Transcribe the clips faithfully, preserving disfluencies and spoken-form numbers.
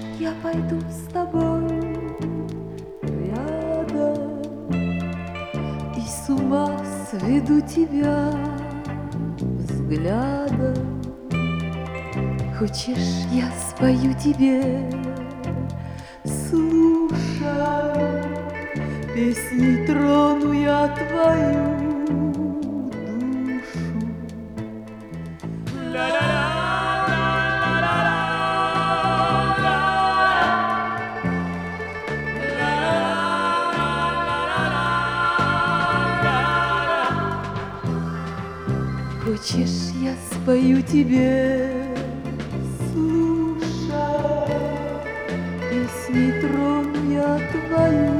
я пойду с тобой рядом и с ума сведу тебя взглядом. Хочешь, я спою тебе, слушай, песней трону я твою душу. Хочешь, я спою тебе, слушай, песней трону я твою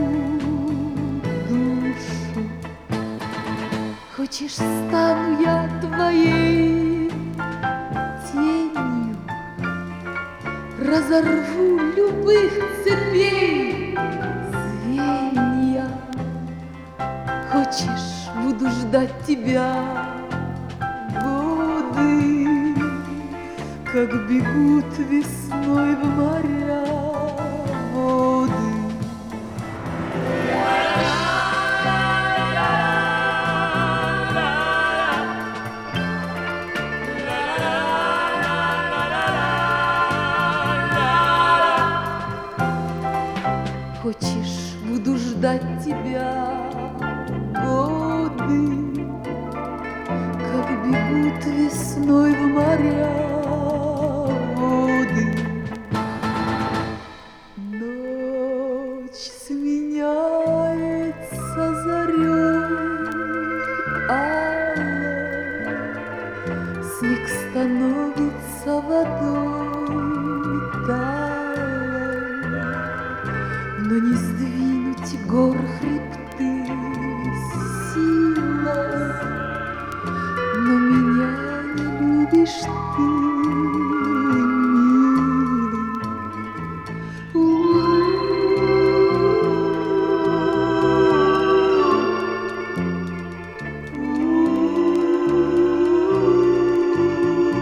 душу. Хочешь, стану я твоей тенью, разорву любых цепей звенья. Хочешь, буду ждать тебя годы, как бегут весной в моря воды. Хочешь, буду ждать тебя годы, как бегут весной в моря воды. Ночь сменяется зарей алой, снег становится водой талой, но не сдвинуть гор хребты силой. Но меня не любишь ты, милый.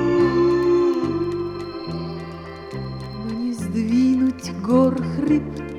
Но не сдвинуть гор хребты